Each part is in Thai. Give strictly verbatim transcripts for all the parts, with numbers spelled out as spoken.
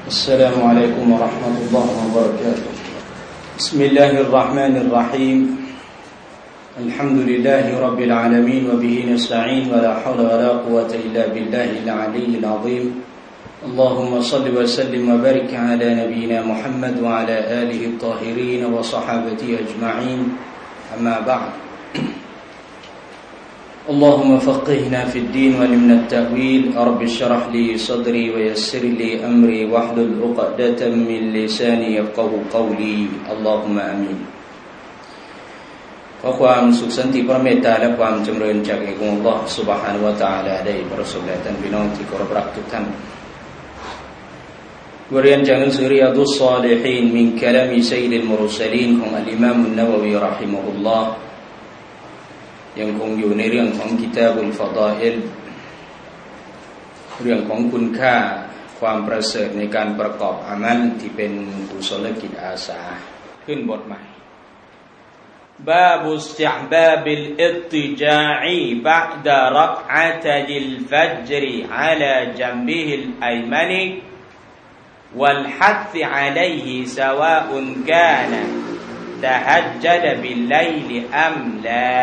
السلام عليكم ورحمة الله وبركاته بسم الله الرحمن الرحيم الحمد لله رب العالمين وبه نستعين ولا حول ولا قوة إلا بالله العلي العظيم اللهم صل وسلم وبارك على نبينا محمد وعلى آله الطاهرين وصحابته أجمعين أما بعد اللهم فقهنا في الدين وعلمنا التأويل رب اشرح لي صدري ويسر لي أمري واحلل عقدة من لساني يفقهوا قولي اللهم آمين ขอความสุขสันติพระเมตตาและความจำเริญจากเอกองค์อัลเลาะห์ซุบฮานะฮูวะตะอาลาได้ประสบแด่ท่านพี่น้องที่เคารพรักทุกท่านบทเรียนจากหนังสือริยาดุศศอลิฮีนมินกะลามิซัยยิดมุรสลีนของอัลอิมามอันนะวะวีเราะฮิมะฮุลลอฮ์ยังคงอยู่ในเรื่องของกิตาบุลฟะฎออิลเรื่องของคุณค่าความประเสริฐในการประกอบอามัลที่เป็นกุศลกิจอาสาขึ้นบทใหม่บาบุอิสติห์บาบิลอิฏติจาอิบะดะรักอะตัลฟัจรอะลาจัมบิฮิลอัยมันวัลฮัธอะลัยฮิซะวาอุนกานะตะฮัจญะดะบิลไลลอัมลา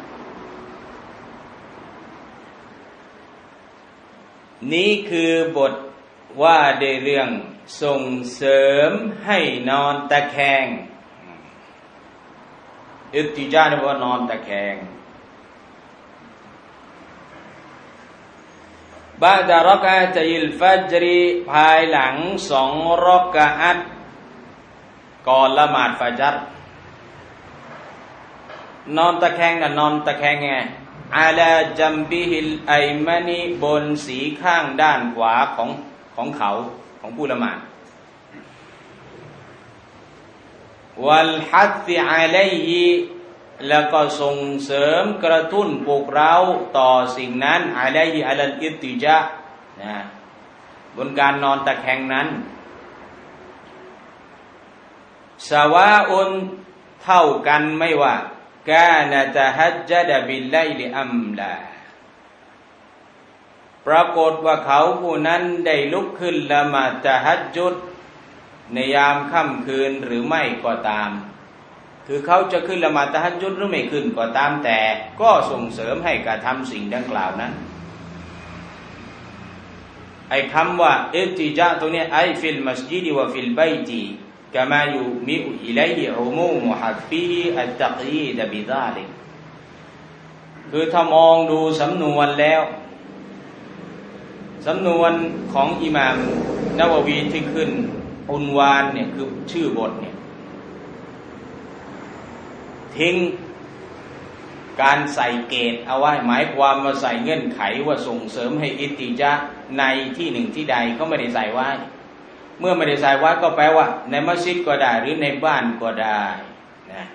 นี้คือบทว่าในเรื่องส่งเสริมให้นอนตะแคงอิฏติญาเนี่ยว่านอนตะแคงบะดะรักอะตัยลฟัจรภายหลังสองรักอะอัตก่อนละหมาดฟัจรนอนตะแคงน่ะนอนตะแคงไงอาลาจัมบิฮิลอัยมานีบนสีข้างด้านขวาของของเขาของผู้ละหมาดวัลฮัธอะลัยฮิแล้วก็ส่งเสริมกระตุ้นปลุกเร้าต่อสิ่งนั้นอะลัยฮิอะลัลอิฏติญานะบนการนอนตะแคงนั้นซะวาอุนเท่ากันไม่ว่ากานะตะฮัจญะดะบิลไลลอัมลาปรากฏว่าเขาผู้นั้นได้ลุกขึ้นละหมาดตะฮัจญุดในยามค่ำคืนหรือไม่ก็ตามคือเขาจะขึ้นละหมาดตะฮัจญุดหรือไม่ขึ้นก็ตามแต่ก็ส่งเสริมให้กระทำสิ่งดังกล่าวนั้นไอ้คำว่าอิฏติญาตรงนี้ไอฟิลมัสยิดวะฟิลบัยติกะมายุมิอุอิลัยฮิอุมูมุฮัฟฟีอัตตักยีดบิซาลิกคือถ้ามองดูสำนวนแล้วสำนวนของอิหม่ามนะวะวีที่ขึ้นอุนวานเนี่ยคือชื่อบทเนี่ยทิ้งการใส่เกตเอาไว้หมายความว่าใส่เงื่อนไขว่าส่งเสริมให้อิฏติญาในที่หนึ่งที่ใดเขาไม่ได้ใส่ไว้เมื่อไม่ได้ใส่ไว้ก็แปลว่าในมัสยิดก็ได้หรือในบ้านก็ได้นะ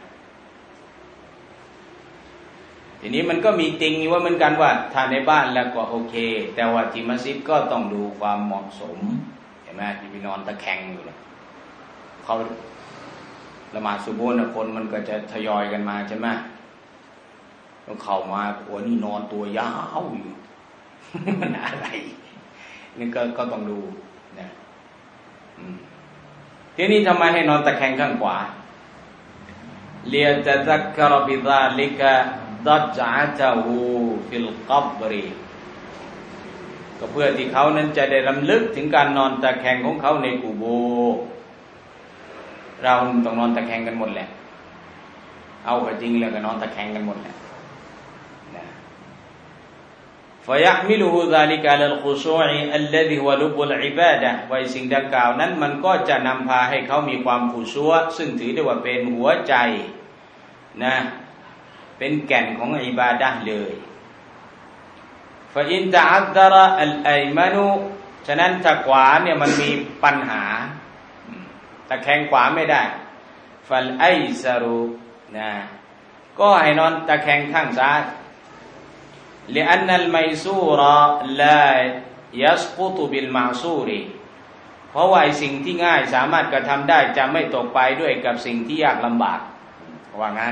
ทีนี้มันก็มีติงอยู่ว่าเหมือนกันว่าถ้าในบ้านแล้วก็โอเคแต่ว่าที่มัสยิดก็ต้องดูความเหมาะสมเห็นไหมที่ไปนอนตะแคงอยู่เนี่ยเขาละหมาดซุบฮ์นะคนมันก็จะทยอยกันมาใช่ไหมต้องเข้ามาโอ้นี่นอนตัวยาวอยู่ มันอะไรนี่ก็ก็ต้องดูนะทีนี้ทำไมให้นอนตะแคงข้างขวาเลียตะซักกะรบิซาลิกะดัจอะตะฮูฟิลกับรีก็เพื่อที่เขานั้นจะได้รำลึกถึงการนอนตะแคงของเขาในกุโบร์เราต้องนอนตะแคงกันหมดแหละเอาก็จริงแล้วก็นอนตะแคงกันหมดแหละนะفيحمله ذلك على الخشوع الذي هو لب العبادة ไว้สิ่งดังกล่าวนั้นมันก็จะนำพาให้เขามีความขุชัวซึ่งถือได้ว่าเป็นหัวใจนะเป็นแก่นของอิบาดะห์เลย فإن تعذر الأيمن ฉะนั้นถ้าขวาเนี่ยมันมีปัญหาตะแคงขวาไม่ได้ฟัลไอซารุนะก็ให้นอนตะแคงข้างซ้ายلأن الميسور لا يسقط بالمعسور เพราะว่าไอ้สิ่งที่ง่ายสามารถกระทำได้จะไม่ตกไปด้วยกับสิ่งที่ยากลำบากว่างั้น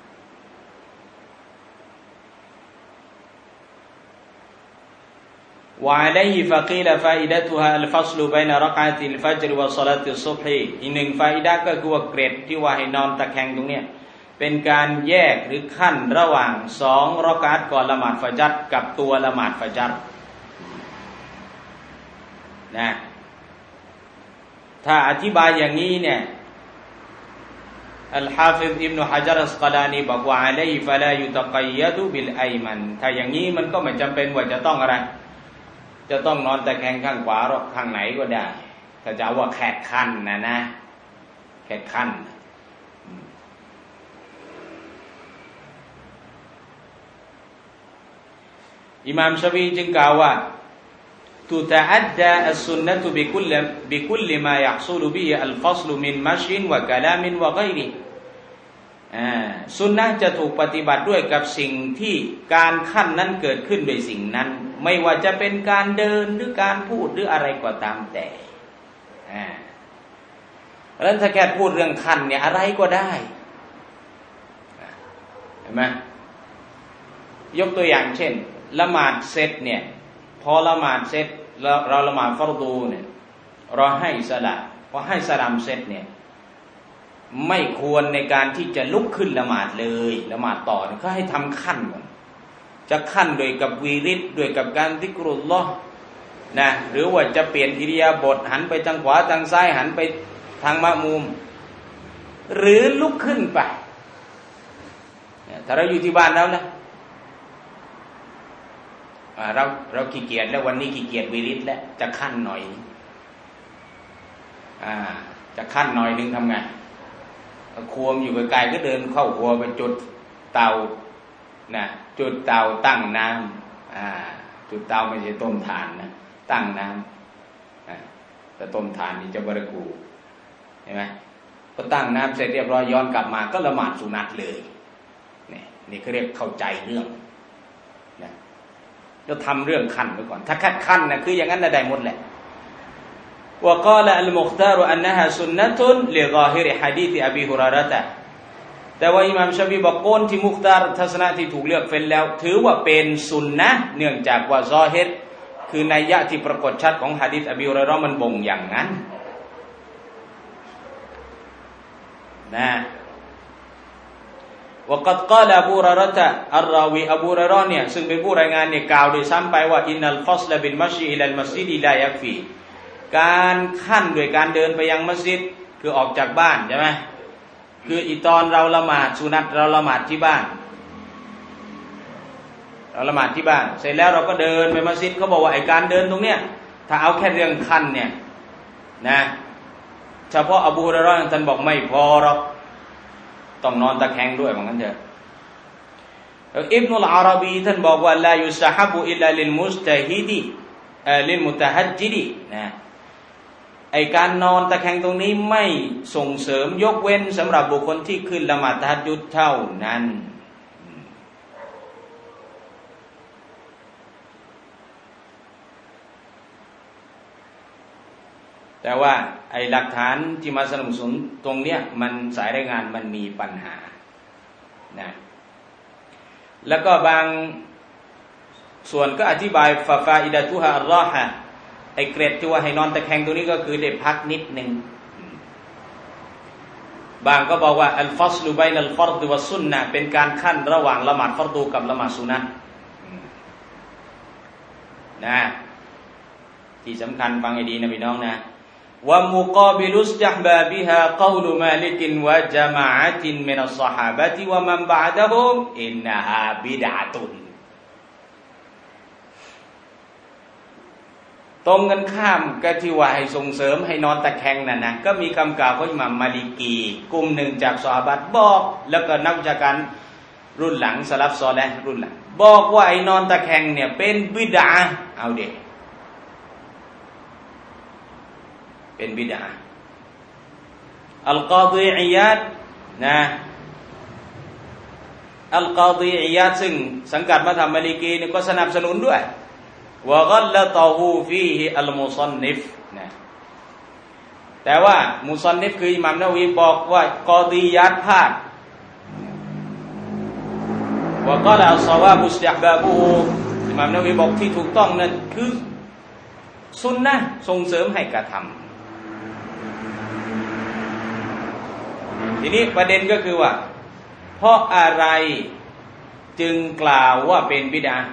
ฉ وعليه فقيل فائدتها الفصل بين ركعة الفجر وصلاة الصبح อีกหนึ่งฟาอิดะห์ก็คือว่าเกรดที่ว่าให้นอนตะแคงตรงเนี้ยเป็นการแยกหรือขั้นระหว่างสองรอกาตก่อนละหมาดฟะญัรกับตัวละหมาดฟะญัรนะถ้าอธิบายอย่างนี้เนี่ยอัลฮาฟิซอิบนุฮะญัรอัสกะลานีบอกว่าอะลัยฮิฟะลายุตะกัยยะดุบิลอัยมันถ้าอย่างนี้มันก็ไม่จำเป็นว่าจะต้องอะไรจะต้องนอนตะแคงข้างขวาหรอกข้างไหนก็ได้ถ้าจะว่าแขกขั้นนะนะแขกขั้นอิหม่ามชะฟีจึงกล่าวว่าตุตะอัดดาอัสซุนนะตุบิคุลบิคุลมายัฮซุลุบิฮิอัลฟัศลุมินมัชยินวะกะลามินวะฆอยริอ่าซุนนะห์จะถูกปฏิบัติด้วยกับสิ่งที่การขั้นนั้นเกิดขึ้นโดยสิ่งนั้นไม่ว่าจะเป็นการเดินหรือการพูดหรืออะไรก็ตามแต่อ่าแล้วถ้าแค่พูดเรื่องขั้นเนี่ยอะไรก็ได้เห็นไหมยกตัวอย่างเช่นละหมาดเสร็จเนี่ยพอละหมาดเสร็จเราเราละหมาดฟัรดูเนี่ยเราให้สละพอให้สลามเสร็จเนี่ยไม่ควรในการที่จะลุกขึ้นละหมาดเลยละหมาดต่อก็ให้ทำขั้นก่อนจะขั้นโดยกับวีริดด้วยกับการซิกรุลลอฮ์นะหรือว่าจะเปลี่ยนอิริยาบถหันไปทางขวาทางซ้ายหันไปทางมะมุมหรือลุกขึ้นไปถ้าเราอยู่ที่บ้านแล้วนะเราเราขี้เกียจแล้ววันนี้ขี้เกียจวีริดแล้วจะขั้นหน่อยอ่าจะขั้นหน่อยนึงทำไงครัวอยู่ไกลๆก็เดินเข้าครัวไปจุดเตานะจุดเตาตั้งน้ำอ่าจุดเตาไม่ใช่ต้มถ่านนะตั้งน้ำอ่าแต่ต้มถ่านนี่จะบริกูเห็นไหมก็ตั้งน้ำเสร็จเรียบร้อยย้อนกลับมาก็ละหมาดสุนัตเลยนี่นี่เขาเรียกเข้าใจเรื่องนะเราทำเรื่องขั้นไว้ก่อนถ้าคัดขั้นนะคืออย่างนั้นได้หมดแหละوقال المختار أنها سنة لظاهر حديث أبي هريرة แต่ว่าอิหม่ามชะฟีบอกโกนที่มุคตารทัศนะที่ถูกเลือกเฟ้นแล้วถือว่าเป็นสุนนะเนื่องจากว่าซอฮิรคือนัยยะที่ปรากฏชัดของหะดีษอบีฮุรอยเราะห์มันบ่งอย่างนั้นนะوقد قال أبو هريرة الراوي أبو هريرةเนี่ยซึ่งเป็นผู้รายงานเนี่ยกล่าวโดยซ้ำไปว่าอินนัลฟัศลบิลมัชยิอิลัลมัสยิดลายักฟีการขั้นด้วยการเดินไปยังมัสยิดคือออกจากบ้านใช่ไหมคืออีตอนเราละหมาดสุนัตเราละหมาดที่บ้านเราละหมาดที่บ้านเสร็จแล้วเราก็เดินไปมัสยิดเขาบอกว่าไอ้การเดินตรงเนี้ยถ้าเอาแค่เรื่องขั้นเนี่ยนะเฉพาะอบูฮุรอยเราะห์ท่านบอกไม่พอหรอกต้องนอนตะแคงด้วยเหมือนกันเถอะอิบนุลอาราบีท่านบอกว่าลายุสตะฮับอิลลาลิลมุสตะฮิดีเอ่อลิลมุตะฮัจญิดีนะไอการนอนตะแคงตรงนี้ไม่ส่งเสริมยกเว้นสำหรับบุคคลที่ขึ้นละหมาดตะฮัจญุดเท่านั้นแต่ว่าไอหลักฐานที่มาสนับสนุนตรงเนี้ยมันสายรายงานมันมีปัญหานะแล้วก็บางส่วนก็อธิบายฟาฟาอิดะตุฮะอัลลอฮะไอเกรดที่ว่าให้นอนตะแคงตรงนี้ก็คือได้พักนิดนึงบางก็บอกว่าอัลฟัศลุบัยนัลฟัรฎวัสซุนนะห์เป็นการขั้นระหว่างละหมาดฟัรฎกับละหมาดซุนนะห์นะที่สำคัญฟังให้ดีนะพี่น้องนะว่ามุกาบิลุสตัฮบาบิฮากอลุมาลิกวะญะมาอะตินมินัสศอฮาบะติวะมันบะอ์ดะฮุมอินนะฮาบิดอะตุนตรงกันข้ามก็ที่ว่าให้ส่งเสริมให้นอนตะแคงนั่นนะก็มีคำกล่าวของอิหม่ามมาลิกีกลุ่มหนึ่งจากซอฮาบะห์บอกแล้วก็นักวิชาการรุ่นหลังสลัฟซอลิห์รุ่นหลังบอกว่าไอ้นอนตะแคงเนี่ยเป็นบิดอะห์เอาเด็กเป็นบิดอะห์อัลกอฎีอิยาดนะอัลกอฎีอิยาดซึ่งสังกัดมัธยมมาลิกีนี่ก็สนับสนุนด้วยวะกัลละตอฮูฟีฮิอัลมุซันนิฟนะแต่ว่ามุซันนิฟคืออิหม่ามนะวะวีบอกว่ากอฎียาดพลาดวะกอละอัศวาบุสติฮบาบุอิหม่ามนะวีบอกที่ถูกต้องนั่นคือซุนนะห์ส่งเสริมให้กระทำทีนี้ประเด็นก็คือว่าเพราะอะไรจึงกล่าวว่าเป็นบิดอะห์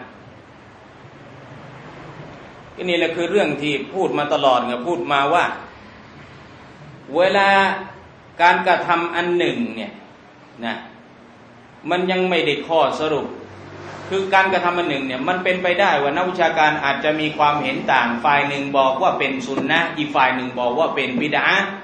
นี่แหละคือเรื่องที่พูดมาตลอดไงพูดมาว่าเวลาการกระทำอันหนึ่งเนี่ยนะมันยังไม่ได้ข้อสรุปคือการกระทำอันหนึ่งเนี่ยมันเป็นไปได้ว่านักวิชาการอาจจะมีความเห็นต่างฝ่ายหนึ่งบอกว่าเป็นซุนนะห์อีกฝ่ายหนึ่งบอกว่าเป็นบิดอะห์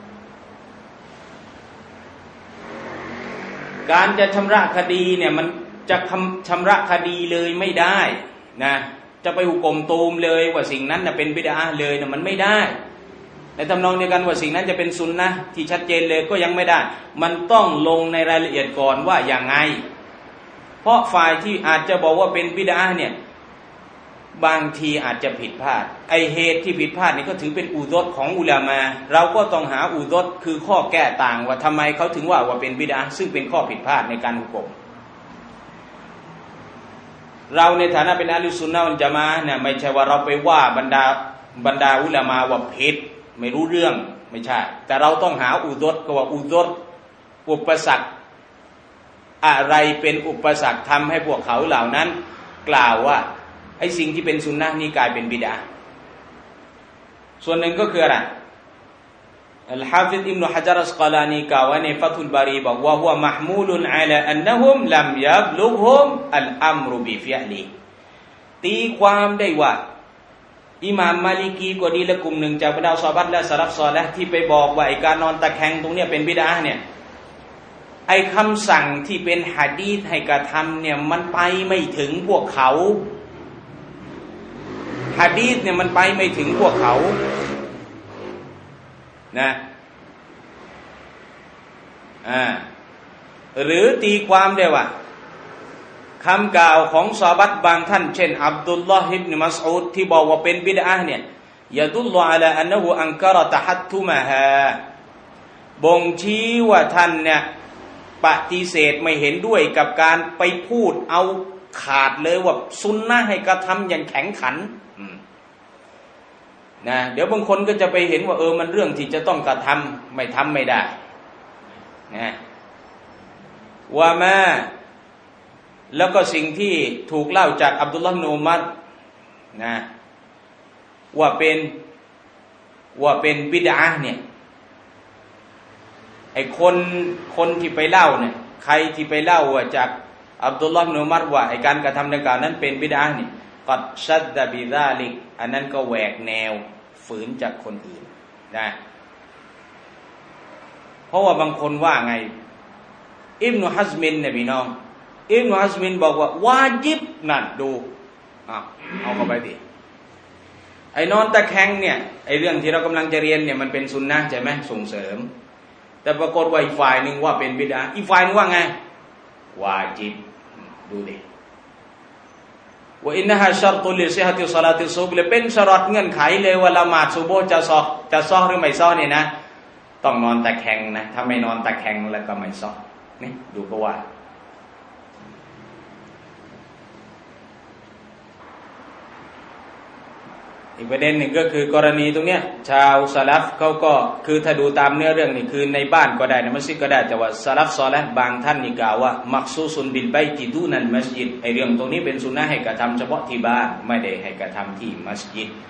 การจะชำระคดีเนี่ยมันจะชำระคดีเลยไม่ได้นะจะไปหุกกลมตูมเลยว่าสิ่งนั้นน่ะเป็นบิดอะห์เลยนะมันไม่ได้ในทำนองเดียวกันว่าสิ่งนั้นจะเป็นซุนนะห์ที่ชัดเจนเลยก็ยังไม่ได้มันต้องลงในรายละเอียดก่อนว่าอย่างไงเพราะฝ่ายที่อาจจะบอกว่าเป็นบิดอะห์เนี่ยบางทีอาจจะผิดพลาดไอเหตุที่ผิดพลาดนี่ก็ถือเป็นอุดรของอุลามะเราก็ต้องหาอุดรคือข้อแก้ต่างว่าทำไมเขาถึงว่าว่าเป็นบิดอะห์ซึ่งเป็นข้อผิดพลาดในการหุกกลมเราในฐานะเป็นอะห์ลุสซุนนะฮ์วัลญะมาอะห์เนี่ยไม่ใช่ว่าเราไปว่าบรรดาบรรดาอุลามะว่าผิดไม่รู้เรื่องไม่ใช่แต่เราต้องหาอุดรก็ว่าอุดรอุปสรรคอะไรเป็นอุปสรรคทำให้พวกเขาเหล่านั้นกล่าวว่าไอ้สิ่งที่เป็นซุนนะห์นี่กลายเป็นบิดอะห์ส่วนหนึ่งก็คืออะไรอัลฮาฟิซอิบนุฮะญัรอัสกอลานีกล่าวไว้ในฟัตุลบารีบอกว่าฮุวะมะห์มูลุนอะลาอันนะฮุมลัมยับลุกฮุมอัลอัมรุบิฟิอลิตีความได้ว่าอิหม่ามมาลิกีก็ดีและกลุ่มหนึ่งจากบรรดาซอฮาบะห์และสลัฟซอลิห์ที่ไปบอกว่าไอ้การนอนตะแคงตรงเนี้ยเป็นบิดอะห์เนี่ยไอ้คำสั่งที่เป็นหะดีษให้กระทำเนี่ยมันไปไม่ถึงพวกเขาหะดีษเนี่ยมันไปไม่ถึงพวกเขานะอ่าหรือตีความได้ว่าคำกล่าวของซอฮาบะห์บางท่านเช่นอับดุลลอฮ์อิบนุมัสอูดที่บอกว่าเป็นบิดอะห์เนี่ยยะดุลลุอะลาอันนะฮูอันกะรอตะฮัตตุมะฮาบ่งชี้ว่าท่านเนี่ยปฏิเสธไม่เห็นด้วยกับการไปพูดเอาขาดเลยว่าซุนนะห์ให้กระทำอย่างแข็งขันนะเดี๋ยวบางคนก็จะไปเห็นว่าเออมันเรื่องที่จะต้องกระทำไม่ทำไม่ได้นะว่ามาแล้วก็สิ่งที่ถูกเล่าจากอับดุลลอฮ์อิบนุอุมัรนะว่าเป็นว่าเป็นบิดอะห์เนี่ยไอ้คนคนที่ไปเล่าเนี่ยใครที่ไปเล่าว่าจากอับดุลลอฮ์อิบนุอุมัรว่าไอ้การกระทำดังกล่าวนั้นเป็นบิดอะห์นี่กัดชัดดะบิซาลิกอันนั้นก็แหวกแนวฝืนจากคนอื่นนะเพราะว่าบางคนว่าไงอิบนุฮัซมินเนี่ยพี่น้องอิบนุฮัซมินบอกว่าวาญิบนั่นดูอ่ะเอาเข้าไปดิไอ้นอนตะแคงเนี่ยไอ้เรื่องที่เรากำลังจะเรียนเนี่ยมันเป็นซุนนะห์ใช่ไหมส่งเสริมแต่ปรากฏว่าอีกฝ่ายหนึ่งว่าเป็นบิดอะห์อีกฝ่ายนึงว่าไงวาญิบดูดิว่าอินนะฮะชัรตุลิซิฮะติศอลาติซุบฮ์เลยเป็นชะรอตเงื่อนไขเลยว่าละหมาดซุบฮ์จะซอจะซอหรือไม่ซอเนี่ยนะต้องนอนตะแคงนะถ้าไม่นอนตะแคงแล้วก็ไม่ซอนี่ดูก็ว่าอีกประเด็นหนึ่งก็คือกรณีตรงเนี้ยชาวซะลัฟเขาก็คือถ้าดูตามเนื้อเรื่องนี่คือในบ้านก็ได้ในมัสยิดก็ได้แต่ว่าซะลัฟซอลิห์บางท่านนี่กล่าวว่ามักซูซุนบิลบัยติดูนัลมัสยิดไอเรื่องตรงนี้เป็นสุนนะห์ให้กระทำเฉพาะที่บ้านไม่ได้ให้กระทำที่มัสยิด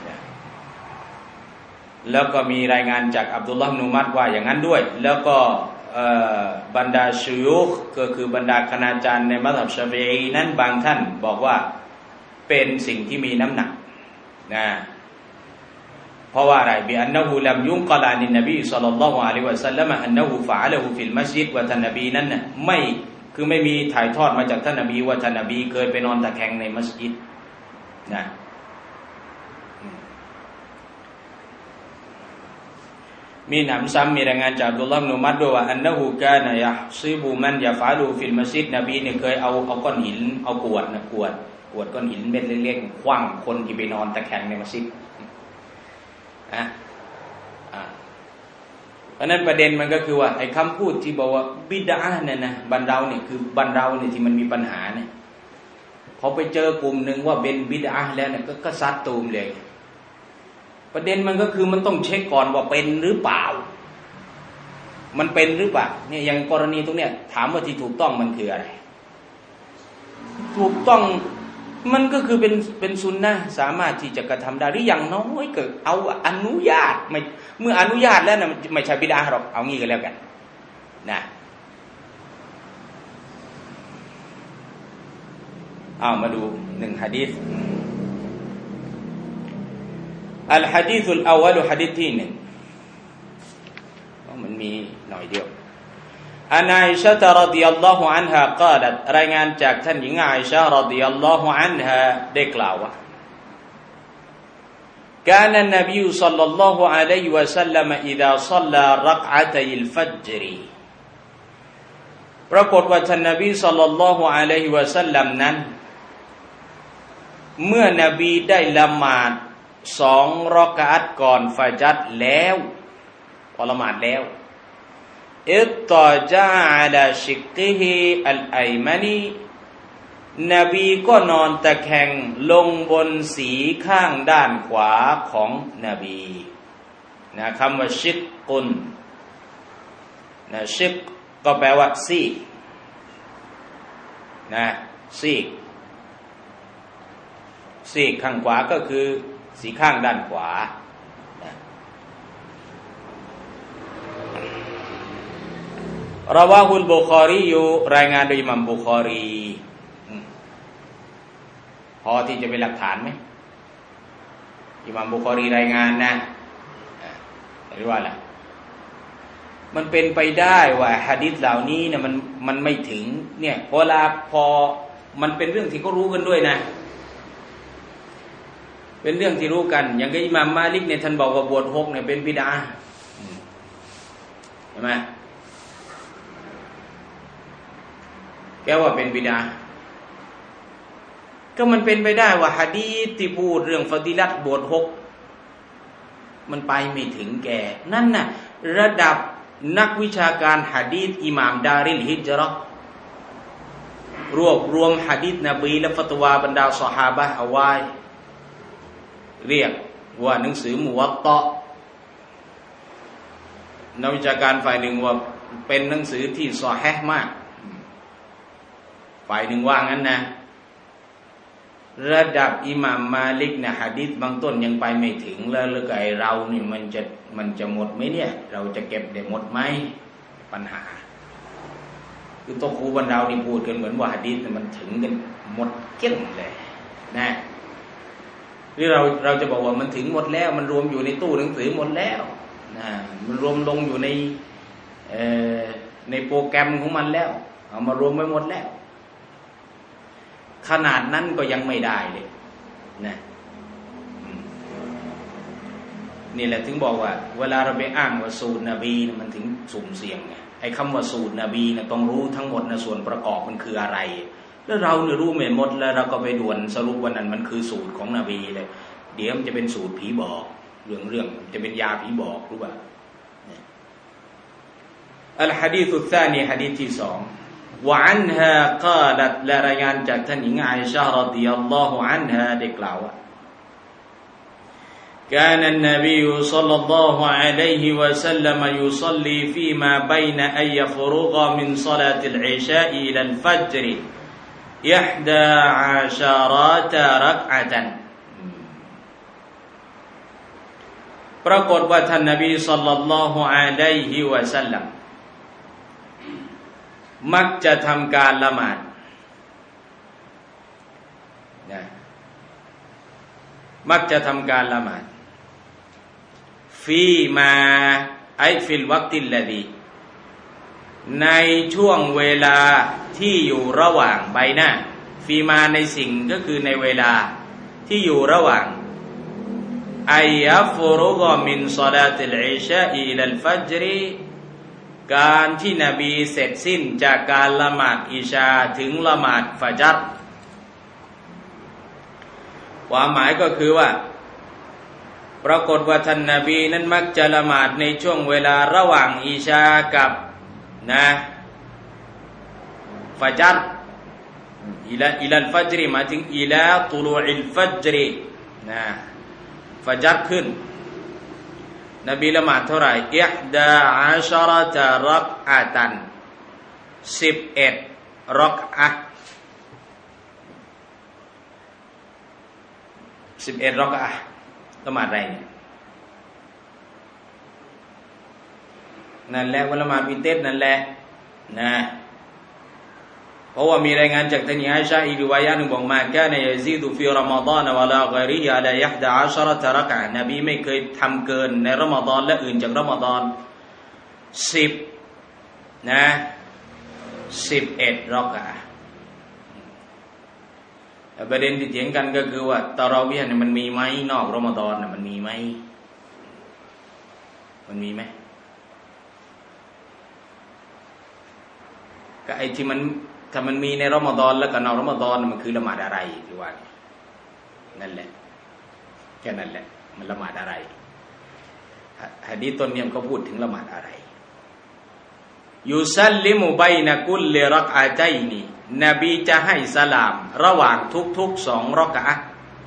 แล้วก็มีรายงานจากอับดุลลอฮ์อิบนุอุมัรว่าอย่างนั้นด้วยแล้วก็บรรดาชุยุคก็คือบรรดาคณาจารย์ในมัซฮับชาฟิอีนั้นบางท่านบอกว่าเป็นสิ่งที่มีน้ำหนักนะเพราะว่าอะไรบิอันนะฮูลัมยุนกะลานินนบีศ็อลลัลลอฮุอะลัยฮิวะซัลลัมอันนะฮูฟะอะละฮูฟิลมัสยิดว่าท่านนบีนั้นน่ะไม่คือไม่มีถ่ายทอดมาจากท่านนบีว่าท่านนบีเคยไปนอนตะแคงในมัสยิดนะมีหนำซ้ำมีรายงานจากอับดุลลอฮ์อิบนุอุมัรด้วยว่าอันนะฮูกานะยะฮซิบุมันยะฟะลูฟิลมัสยิดนบีเนี่ยเคยเอาเอาก้อนหินเอากรวดนะกรวดกรวดก้อนหินเม็ดเล็กๆขว้างคนที่ไปนอนตะแคงในมัสยิดนะอ่าเพราะนั้นประเด็นมันก็คือว่าไอ้คำพูดที่บอกว่าบิดอะห์เนี่ยนะบรรเราเนี่ยคือบรรเราเนี่ยที่มันมีปัญหาเนี่ยพอไปเจอกลุ่มหนึ่งว่าเป็นบิดอะห์แล้วเนี่ยก็ซัดตูมเลยประเด็นมันก็คือมันต้องเช็คก่อนว่าเป็นหรือเปล่ามันเป็นหรือเปล่าเนี่ยอย่างกรณีตรงเนี้ยถามว่าที่ถูกต้องมันคืออะไรถูกต้องมันก็คือเป็นเป็นซุนนะห์สามารถที่จะกระทำได้หรืออย่างน้อยเกิดเอาอนุญาตไม่เมื่ออนุญาตแล้วนะไม่ใช่บิดอะห์หรอกเอางี้ก็แล้วกันนะเอามาดูหนึ่งหะดีษอัลหะดีษุลอวัลหะดีษที่หนึ่งมันมีหน่อยเดียวอันอิชะฮ์รอฎิยัลลอฮุอันฮากล่าวรายงานจากท่านหญิงอิชะฮ์รอฎิยัลลอฮุอันฮาได้กล่าวว่า كان النبي صلى الله عليه وسلم إذا صلى ركعتي الفجر ปรากฏว่าท่านนบีศ็อลลัลลอฮุอะลัยฮิวะซัลลัมนั้นเมื่อนบีได้ละหมาดสองรอกะอัตก่อนฟัจรแล้วพอละหมาดแล้วอิตตาจาอะลาชิกกิฮิอัลอัยมานีนบีก็นอนตะแคงลงบนสีข้างด้านขวาของนบีนะคำว่าชิกกุนนะชิกก็แปลว่าซีกนะซีกซีกข้างขวาก็คือสีข้างด้านขวาเราะวาฮุลบุคอรีอยู่รายงานโดยอิหม่ามบุคอรีพอที่จะเป็นหลักฐานไหมอิหม่ามบุคอรีรายงานนะหรือว่าอะไรมันเป็นไปได้ว่าหะดีษเหล่านี้เนี่ยมันมันไม่ถึงเนี่ยเวลาพอมันเป็นเรื่องที่เขารู้กันด้วยนะเป็นเรื่องที่รู้กันอย่างที่อิหม่ามมาลิกเนี่ยท่านบอกว่าบวชหกเนี่ยเป็นบิดอะห์ใช่ไหมแกว่าเป็นบิดอะห์ก็มันเป็นไปได้ว่าหะดีษที่พูดเรื่องฟะดีลัตบวชหกมันไปไม่ถึงแกนั่นน่ะระดับนักวิชาการหะดีษอิหม่ามดาริลฮิจเราะห์รวบรวมหะดีษนบีและฟัตวาบรรดาซอฮาบะห์เอาไว้เรียกว่าหนังสือมุวัตตะนักวิชาการฝ่ายหนึ่งว่าเป็นหนังสือที่ซอฮีห์มากฝ่ายหนึ่งว่างั้นนะระดับอิหม่ามมาลิกเนี่ยหะดีษบางต้นยังไปไม่ถึงแล้วแล้วก็ไอ้เรานี่มันจะมันจะหมดไหมเนี่ยเราจะเก็บได้หมดไหมปัญหาคือตัวครูบรรดานี่พูดกันเหมือนว่าหะดีษมันถึงกันหมดเกลี้ยงเลยนะหรือเราเราจะบอกว่ามันถึงหมดแล้วมันรวมอยู่ในตู้หนังสือหมดแล้วนะมันรวมลงอยู่ในเอ่อในโปรแกรมของมันแล้วเอามารวมไว้หมดแล้วขนาดนั้นก็ยังไม่ได้เลยนะนี่แหละถึงบอกว่าเวลาเราไปอ้างว่าสูตรนบีมันถึงสุ่มเสี่ยงไงไอ้คำว่าสูตรนบีนะต้องรู้ทั้งหมดนะส่วนประกอบมันคืออะไรแล้วเราเนี่ยรู้ไม่หมดแล้วเราก็ไปด่วนสรุปว่านั้นมันคือสูตรของนบีเลยเดี๋ยวมันจะเป็นสูตรผีบอกเรื่องเรื่องจะเป็นยาผีบอกรู้ป่ะอัลหะดีษุซานีหะดีษที่สองวะอันฮากาลัตและรายงานจากท่านหญิงอิชะฮ์รอฎิยัลลอฮุอันฮาได้กล่าวว่า كان النبي صلى الله عليه وسلم يصلي فيما بين أن يفرغ من صلاة العشاء إلى الفجر إحدى عشرة ركعة ปรากฏว่าท่านนบีศ็อลลัลลอฮุอะลัยฮิวะซัลลัมมักจะทำการละหมาดนะมักจะทำการละหมาดฟีมาไอฟิลวักติลลดีในช่วงเวลาที่อยู่ระหว่างใบหน้าฟีมาในสิ่งก็คือในเวลาที่อยู่ระหว่างอัยยัฟรุกมินศอลาติลอิชาอิลัลฟัจรการที่นบีเสร็จสิ้นจากการละหมาดอิชาถึงละหมาดฟัจรความหมายก็คือว่าปรากฏว่าท่านนบีนั้นมักจะละหมาดในช่วงเวลาระหว่างอิชากับนะฟัจรอิลาอิลัลฟัจริหมายถึงอิลาตุลูอิลฟัจรินะฟัจรขึ้นนบีละหมาดเท่าไหร่อิห์ดาอัชรตะรักอะตันสิบเอ็ดรักอะห์สิบเอ็ดรักอะห์ละหมาดอะไรเนี่ยนั่นแหละวันละหมาดวิเตรนั่นแหละนะเพราะว่ามีรายงานจากท่านอาอิชะห์อีกริวายะห์นึงบอกมาแค่ในยะซีดุฟีรอมฎอนวะลาฆอยริฮิอะลายิห์ดะอัชรตะรักอะห์นบีไม่เคยทำเกินในรอมฎอนและอื่นจากรอมฎอนสิบนะสิบเอ็ดรักอะห์ประเด็นที่เถียงกันก็คือว่าตะเราะวีฮ์เนี่ยมันมีไหมนอกรอมฎอนน่ะมันมีไหมมันมีไหมก็ไอ้ที่มันถ้ามันมีในรอมฎอนแล้วก็นอกรอมฎอนมันคือละหมาดอะไรที่ว่านั่นแหละแค่นั้นแหละมันละหมาดอะไรหะดีษต้นเนี่ยก็พูดถึงละหมาดอะไรยุซัลลิมุบัยนะกุลลิรักอะตัยนีนบีจะให้สลามระหว่างทุกๆสองรักอะห์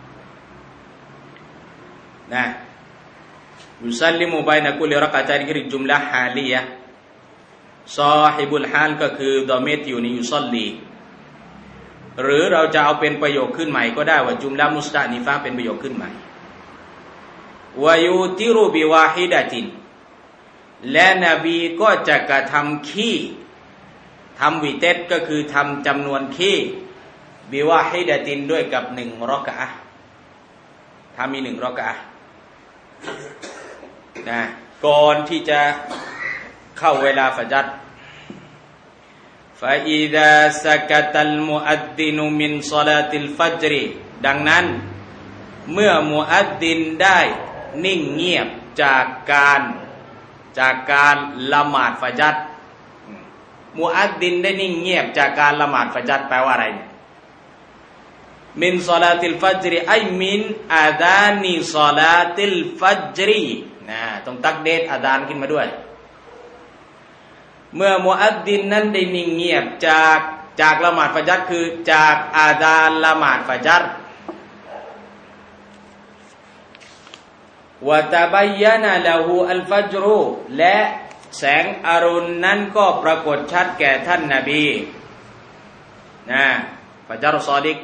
นะยุซัลลิมุบัยนะกุลลิรักอะตัยนีคือจุมละฮาลียะห์ซอฮิบุลฮาลก็คือดอเมตอยู่ในยุซัลลีหรือเราจะเอาเป็นประโยคขึ้นใหม่ก็ได้ว่าจุมละมุสตะนิฟะเป็นประโยคขึ้นใหม่วายูติรุบิวาฮิดะตินและนบีก็จะกระทำขี้ทำวิเตรก็คือทำจำนวนขี้บิวาฮิดะตินด้วยกับหนึ่งรักอะห์ถ้ามีหนึ่งรักอะห์นะก่อนที่จะเข้าเวลาฟัจรฟาอิดาสกัตัลมุอัดดินมินศอลาติลฟัจริดังนั้นเมื่อมุอัดดินได้นิ่งเงียบจากการจากการละหมาดฟัจรมุอัดดินได้นิ่งเงียบจากการละหมาดฟัจรแปลว่าอะไรมินศอลาติลฟัจริไอมินอาดานิศอลาติลฟัจรินะต้องตักเดทอาดานขึ้นมาด้วยเมื่อมุอัดดินนั้นได้นิ่งเงียบจากจากละหมาดฟัจรคือจากอาซานละหมาดฟัจรวะตะบัยยะนะละฮูอัลฟัจรุและแสงอรุณนั้นก็ปรากฏชัดแก่ท่านนบีนะฟัจรซอดิก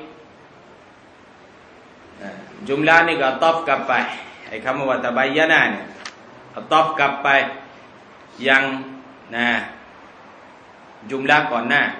จุมลานี่ก็ตอบกลับไปไอ้คำว่าตะบัยยะนะเนี่ยตอบกลับไปยังนะจุมละก่อนหน้า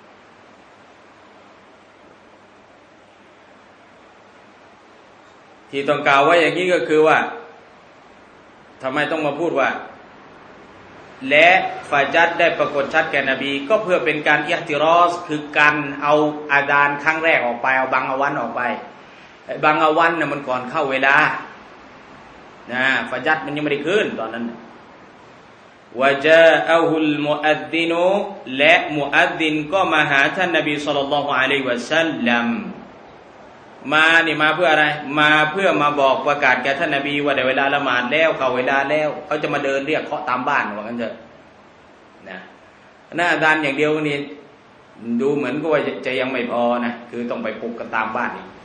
ที่ต้องกล่าวไว้อย่างนี้ก็คือว่าทำไมต้องมาพูดว่าและฟัจรได้ปรากฏชัดแก่นบีก็เพื่อเป็นการอิห์ติรอซคือการเอาอาดานครั้งแรกออกไปเอาบังอาวันออกไปบังอาวันน่ะมันก่อนเข้าเวลานะฟัจรมันยังไม่ได้ขึ้นตอนนั้นวะจาอะฮุลมุอัดดินและมุอัดดินก็มาหาท่านนบีศ็อลลัลลอฮุอะลัยฮิวะซัลลัมมานี่มาเพื่ออะไรมาเพื่อมาบอกประกาศแก่ท่านนบีว่าได้เวลาละหมาดแล้วเข้าเวลาแล้วเขาจะมาเดินเรียกเคาะตามบ้านว่างั้นเถอะนะหน้าด้านอย่างเดียวนี่ดูเหมือนกับว่าจะยังไม่พอนะคือต้องไปปลุกกันตามบ้านนี่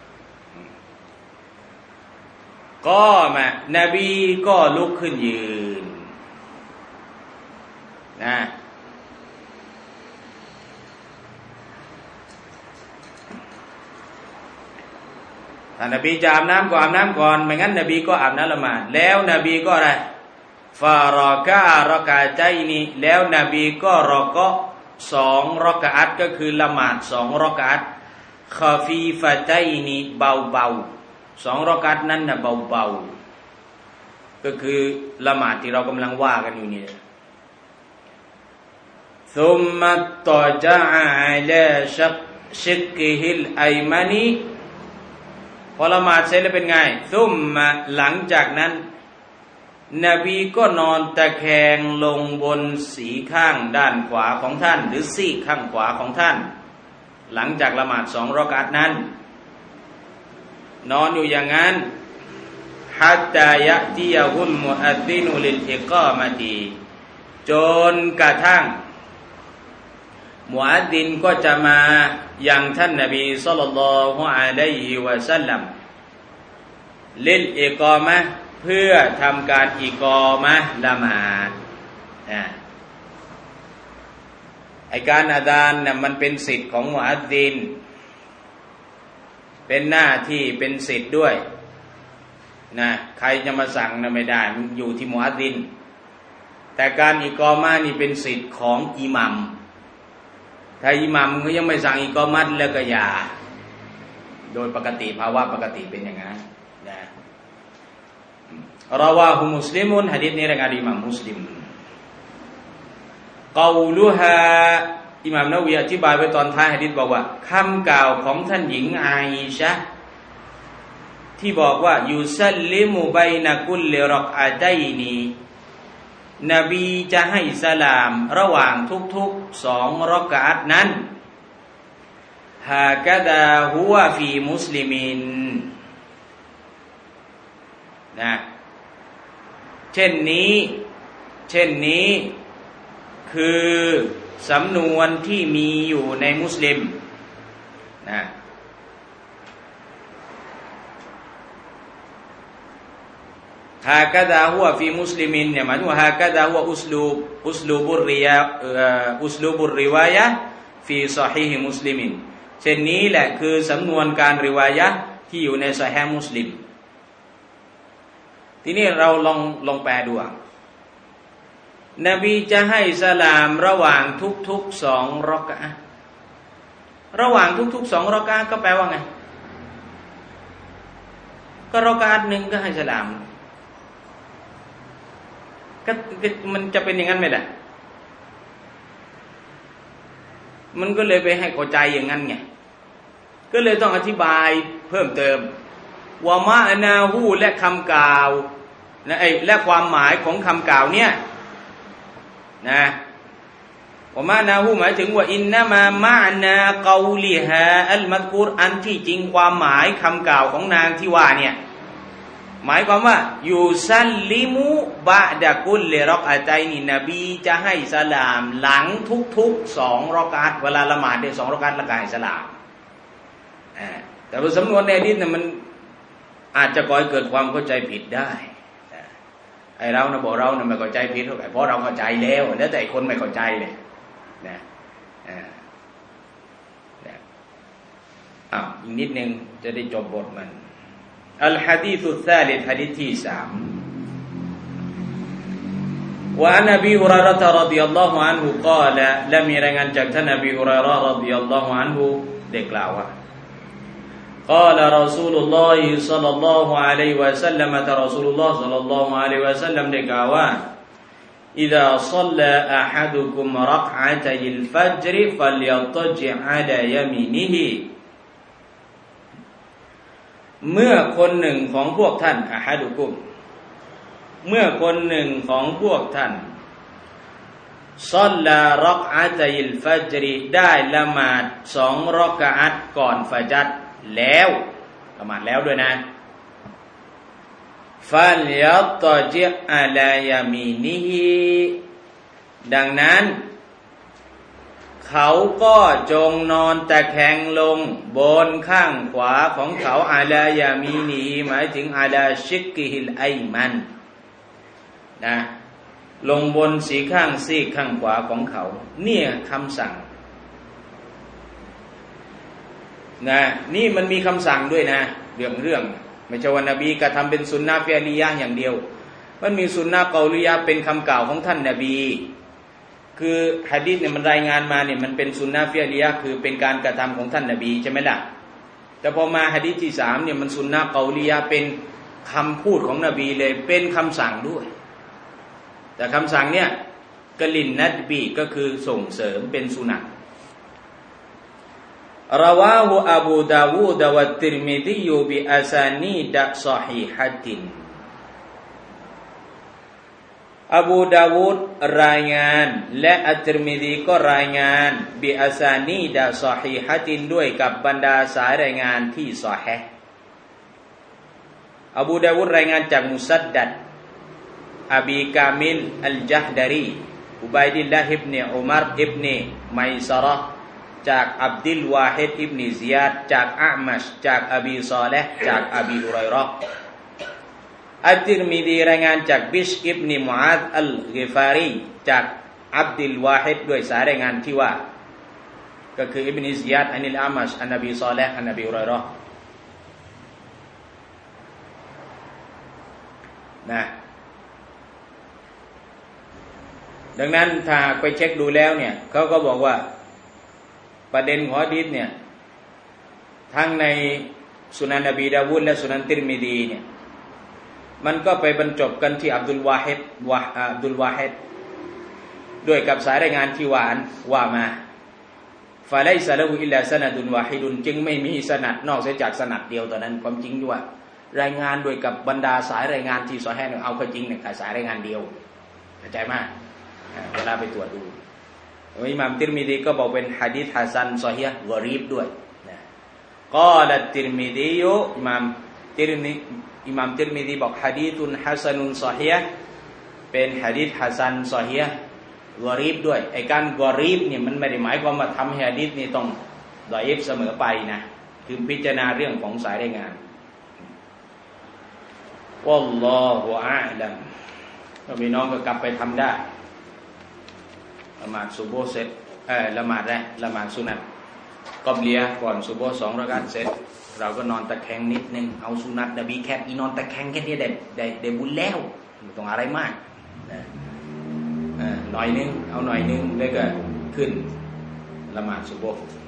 ก็มานบีก็ลุกขึ้นยืนนะถ้านบีจะอาบน้ำก็อาบน้ำก่อนไม่งั้นนบีก็อาบน้ำละหมาดแล้วนบีก็อะไรฟารอกะรอกะใจนี้แล้วนบีก็รอกะสองรอกะอัตก็คือละหมาดสองรอกะอัตคาฟีฟะใจนี้เบาเบาสองรอกะอัตนั้นนะเบาเบาก็คือละหมาดที่เรากำลังว่ากันอยู่นี่ซุมมัตตอจาอะลาชักชิกฮิลไอมานีพอละหมาดเสร็จแล้วเป็นไงซุมมาหลังจากนั้นนบีก็นอนตะแคงลงบนสีข้างด้านขวาของท่านหรือซีกข้างขวาของท่านหลังจากละหมาดสองรอกาตนั้นนอนอยู่อย่างนั้นฮัตตายะติยะฮุลมุอัดดินุลิลอิกามะตีจนกระทั่งมุอัซซินก็จะมายังท่านนบีศ็อลลัลลอฮุอะลัยฮิวะซัลลัมลิลอิกามะห์เพื่อทำการอิกามะห์ละหมาดนะไอ้การอาซานน่ะมันเป็นสิทธิ์ของมุอัซซินเป็นหน้าที่เป็นสิทธิ์ด้วยนะใครจะมาสั่งน่ะไม่ได้มันอยู่ที่มุอัซซินแต่การอิกามะห์นี่เป็นสิทธิ์ของอิหมัมถ้าอิหมัมเขายังไม่สั่งอิกามะห์แล้วก็อย่าโดยปกติภาวะปกติเป็นอย่างนั้นนะราวาฮุมุสลิมุนหะดีษนี้รายงานอิหม่ามมุสลิมกอลุฮาอิหม่ามนะวะวีอธิบายไว้ตอนท้ายหะดีษบอกว่าคำกล่าวของท่านหญิงอาอิชะห์ที่บอกว่ายุซัลลิมุบัยนะกุลลิรอกอะตัยนีนบีจะให้สลามระหว่างทุกๆสองรอกอะอ์นั้นฮากะดาฮุวะฟีมุสลิมินนะเช่นนี้เช่นนี้คือสำนวนที่มีอยู่ในมุสลิมนะฮากะดาฮุวะฟีมุสลิมินเนี่ยหมายถึงว่าฮากะดาฮุวะอุสลูบอุสลูบุรริยาอุสลูบุรริวายะห์ฟีศอฮีฮ์มุสลิมินเช่นนี้แหละคือสำนวนการริวายะห์ที่อยู่ในซอฮีฮ์มุสลิมทีนี้เราลองลองแปลดูนบีจะให้สลามระหว่างทุกๆสองรอกอะห์ระหว่างทุกๆสองรอกอะห์ก็แปลว่าไงก็รอกอะห์หนึ่งก็ให้สลามก็มันจะเป็นอย่างนั้นไหมล่ะมันก็เลยไปให้เข้าใจอย่างนั้นไงก็เลยต้องอธิบายเพิ่มเติมวะมะนาฮูและคำกล่าวนะไอ้และความหมายของคำกล่าวเนี่ยนะวะมะนาฮูหมายถึงว่าอินนะมามะนากอลิฮาอัลมัซกูรอันที่จริงความหมายคำกล่าวของนางที่ว่าเนี่ยหมายความว่ายูซัลลิมุบะดะกุลลิรอกอะตัยนีนบีจะให้สลามหลังทุกๆสองรอกอะห์เวลาละหมาดได้สองรอกอะห์ละก็ให้สลามอ่าแต่ว่าสำนวนในหะดีษเนี่ยมันอาจจะก่อให้เกิดความเข้าใจผิดได้ไอ้เรานะบอกเราเนี่ยไม่เข้าใจผิดเท่าไหร่เพราะเราเข้าใจแล้วแล้วแต่คนไม่เข้าใจเลยนะอ่าอ้าวอีกนิดนึงจะได้จบบทมันอัลฮะดีษุซาลิสหะดีษที่สามว่าอันนบีฮุรอยเราะฮ์รอฎิยัลลอฮุอันฮุกล่าวและมีรายงานจากท่านนบีฮุรอยเราะฮ์รอฎิยัลลอฮุอันฮุได้กล่าวว่าقال رسول الله صلى الله عليه وسلم แต่ رسول الله صلى الله عليه وسلم ได้กล่าวว่า إذا صلى أحدكم ركعتي الفجر فليضطجع على يمينه เมื่อคนหนึ่งของพวกท่านอะฮะดุกุมเมื่อคนหนึ่งของพวกท่านศ็อลลารักอะตัยลฟัจรได้ละหมาดสองรักอะตก่อนฟัจรแล้วละหมาดแล้วด้วยนะฟัลยัตตะจิอะลายามีนิฮิดังนั้นเขาก็จงนอนตะแคงลงบนข้างขวาของเขาอะลายามีนีฮิหมายถึงอะลาชิกกิฮิลไอมันนะลงบนสีข้างซีกข้างขวาของเขาเนี่ยคำสั่งนะนี่มันมีคำสั่งด้วยนะเรื่องเรื่องไม่ใช่ว่านบีกระทำเป็นสุนนะฟิอลียะห์อย่างเดียวมันมีสุนนะกอลิยะห์เป็นคำกล่าวของท่านนบีคือหะดีษเนี่ยมันรายงานมาเนี่ยมันเป็นสุนนะฟิอลียะห์คือเป็นการกระทำของท่านนบีใช่ไหมล่ะแต่พอมาหะดีษที่สามเนี่ยมันสุนนะกอลิยะห์เป็นคำพูดของนบีเลยเป็นคำสั่งด้วยแต่คำสั่งเนี่ยกะลินนัดบีก็คือส่งเสริมเป็นสุนัตราวาหูอบูดาวูดวะติรมิซียูบิอาซานีดะซอฮีฮะตินอบูดาวูดรายงานและอัตติรมิซีก็รายงานบิอาซานีดะซอฮีฮะตินด้วยกับบรรดาสายรายงานที่ซอฮีฮ์อบูดาวูดรายงานจากมุซัดดัดอบีกามิลอัลญะฮ์ดารีอุบัยดิลลาฮ์อิบเนอุมัรอิบเนไมซะเราะห์จากอับดุลวาฮิดอิบเนซิยาดจากอะมัชจากอบีซอลิห์จากอบีฮุรัยเราะห์อัตติรมิซีรายงานจากบิชอิบเนมุอาซอัลกิฟารีจากอับดุลวาฮิดด้วยสายรายงานที่ว่าก็คืออิบเนซิยาดอันอัลอามัชอันอบีซอลิห์อันอบีฮุรัยเราะห์นะดังนั้นถ้าไปเช็คดูแล้วเนี่ยเขาก็บอกว่าประเด็นของหะดีษเนี่ยทั้งในสุนันอบีดาวูดและสุนันติรมิซีเนี่ยมันก็ไปบรรจบกันที่อับดุลวาฮิดวะอับดุลวาฮิดด้วยกับสายรายงานที่หวานว่ามาฟะไลซะละฮูอิลลาซะนะดุนวาฮิดุนจึงไม่มีสนัดนอกจากสนัดเดียวตอนนั้นความจริงด้วยรายงานโดยกับบรรดาสายรายงานที่ซอฮีฮ์เอาเข้าจริงเนี่ยสายรายงานเดียวเข้าใจมั้ยเวลาไปตรวจดูอิหม่ามติรมิซีก็บอกเป็นหะดีษฮะซันซอฮีฮ์กอรีบด้วยนะกอละติรมิซีอิหม่ามติรมิอิหม่ามติรมิซีบอกหะดีษฮะซันุนซอฮีฮ์เป็นหะดีษฮะซันซอฮีฮ์กอรีบด้วยไอ้การกอรีบเนี่ยมันไม่ได้หมายความว่าทำให้หะดีษนี่ต้องดออีฟเสมอไปนะคือพิจารณาเรื่องของสายรายงานวัลลอฮุอาลัมก็พี่น้องก็กลับไปทำได้ละหมาดซุบฮ์เสร็จเอ่อละหมาดแรกละหมาดสุนัตกอบเลียก่อนซุบฮ์สองรอกาตเสร็จเราก็นอนตะแคงนิดนึงเอาสุนัตนบีแค่อีนอนตะแคงแค่นี้ได้ได้ได้บุญแล้วไม่ต้องอะไรมากนะเออหน่อยนึงเอาหน่อยนึงแล้วก็ขึ้นละหมาดซุบฮ์